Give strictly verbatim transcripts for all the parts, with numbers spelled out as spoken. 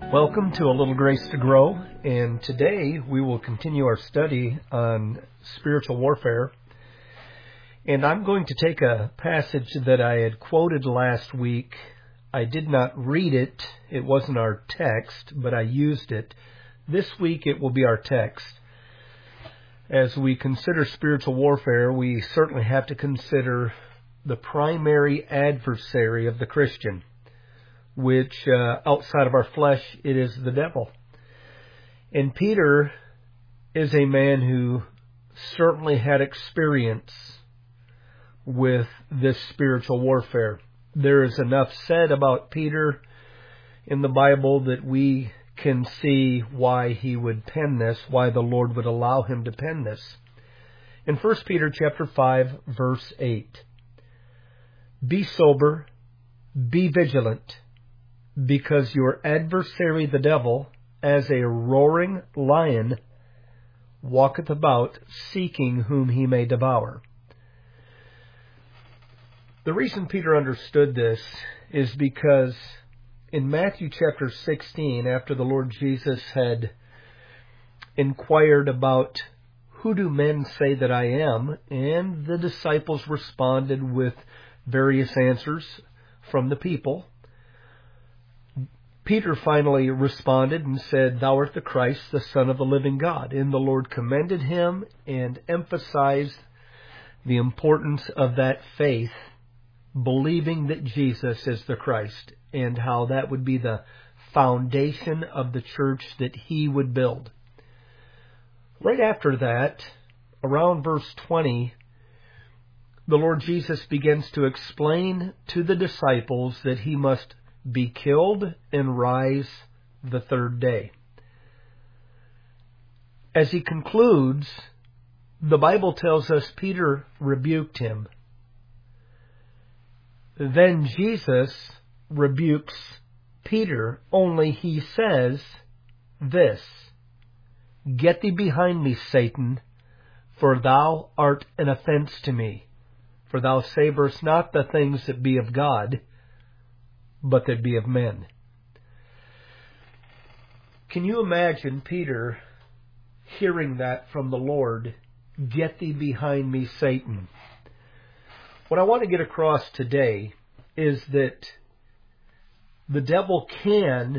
Welcome to A Little Grace to Grow, and today we will continue our study on spiritual warfare. And I'm going to take a passage that I had quoted last week. I did not read it. It wasn't our text, but I used it. This week it will be our text. As we consider spiritual warfare, we certainly have to consider the primary adversary of the Christian, which uh, outside of our flesh, it is the devil. And Peter is a man who certainly had experience with this spiritual warfare. There is enough said about Peter in the Bible that we can see why he would pen this, why the Lord would allow him to pen this. In First Peter chapter five, verse eight, "Be sober, be vigilant, because your adversary the devil, as a roaring lion, walketh about, seeking whom he may devour." The reason Peter understood this is because in Matthew chapter sixteen, after the Lord Jesus had inquired about, "Who do men say that I am?" and the disciples responded with various answers from the people, Peter finally responded and said, "Thou art the Christ, the Son of the living God." And the Lord commended him and emphasized the importance of that faith, believing that Jesus is the Christ, and how that would be the foundation of the church that he would build. Right after that, around verse twenty, the Lord Jesus begins to explain to the disciples that he must be killed and rise the third day. As he concludes, the Bible tells us Peter rebuked him. Then Jesus rebukes Peter, only he says this, "Get thee behind me, Satan, for thou art an offense to me. For thou savorest not the things that be of God, but that be of men." Can you imagine Peter hearing that from the Lord, "Get thee behind me, Satan"? What I want to get across today is that the devil can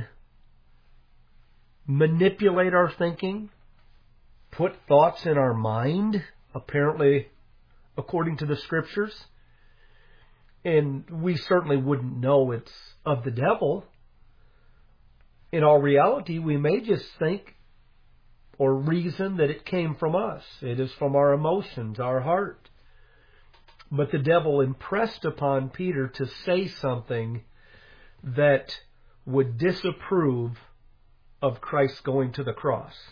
manipulate our thinking, put thoughts in our mind, apparently according to the Scriptures, and we certainly wouldn't know it's of the devil. In all reality, we may just think or reason that it came from us. It is from our emotions, our heart. But the devil impressed upon Peter to say something that would disapprove of Christ going to the cross.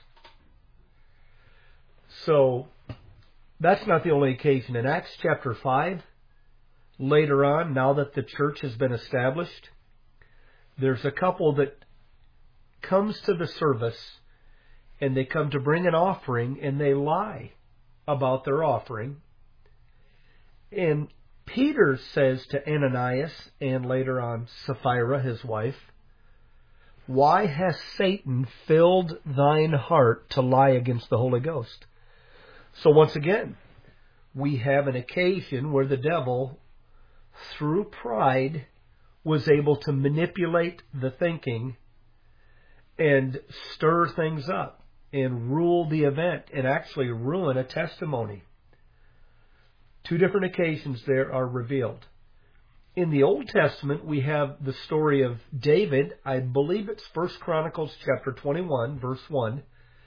So that's not the only occasion. In Acts chapter five, later on, now that the church has been established, there's a couple that comes to the service and they come to bring an offering and they lie about their offering. And Peter says to Ananias and later on Sapphira, his wife, "Why has Satan filled thine heart to lie against the Holy Ghost?" So once again, we have an occasion where the devil, through pride, was able to manipulate the thinking and stir things up and rule the event and actually ruin a testimony. Two different occasions there are revealed. In the Old Testament, we have the story of David. I believe it's First Chronicles chapter twenty-one, verse one.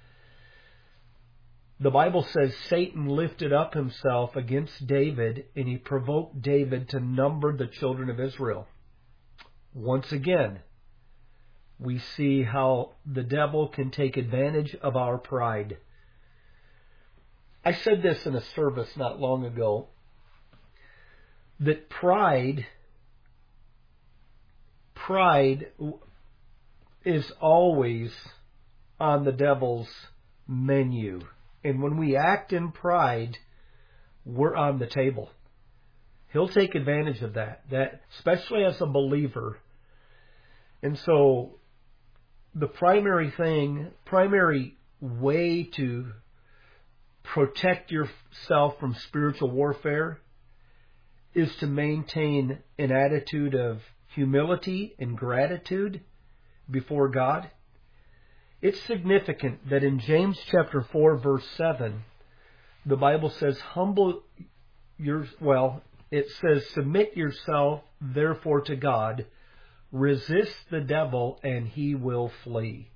The Bible says Satan lifted up himself against David, and he provoked David to number the children of Israel. Once again, we see how the devil can take advantage of our pride. I said this in a service not long ago, that pride, pride is always on the devil's menu. And when we act in pride, we're on the table. He'll take advantage of that, that especially as a believer. And so the primary thing, primary way to protect yourself from spiritual warfare is to maintain an attitude of humility and gratitude before God. It's significant that in James chapter four, verse seven, the Bible says, humble your, well, it says, submit yourself therefore to God, resist the devil, and he will flee.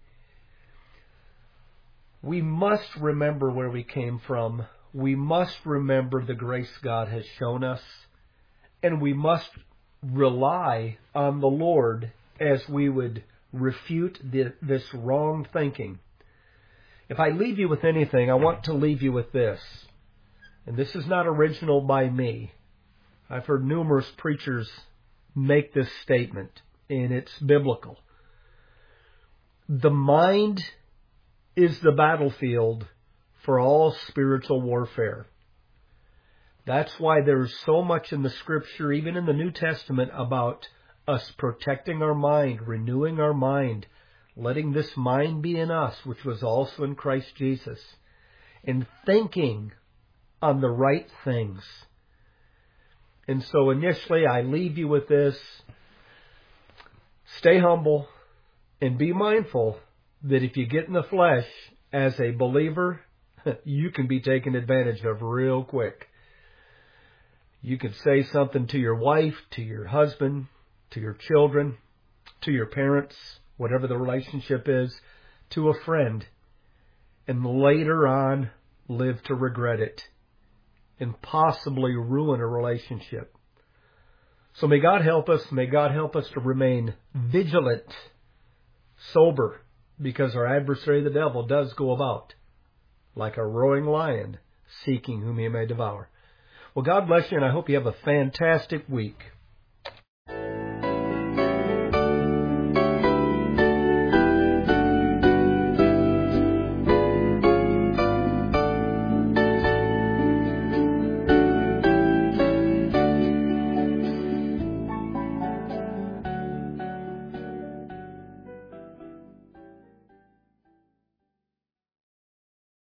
We must remember where we came from. We must remember the grace God has shown us. And we must rely on the Lord as we would refute the, this wrong thinking. If I leave you with anything, I want to leave you with this. And this is not original by me. I've heard numerous preachers make this statement, and it's biblical. The mind is the battlefield for all spiritual warfare. That's why there's so much in the Scripture, even in the New Testament, about us protecting our mind, renewing our mind, letting this mind be in us, which was also in Christ Jesus, and thinking on the right things. And so initially, I leave you with this. Stay humble and be mindful that if you get in the flesh as a believer, you can be taken advantage of real quick. You can say something to your wife, to your husband, to your children, to your parents, whatever the relationship is, to a friend, and later on live to regret it and possibly ruin a relationship. So may God help us. May God help us to remain vigilant, sober, because our adversary, the devil, does go about like a roaring lion, seeking whom he may devour. Well, God bless you, and I hope you have a fantastic week.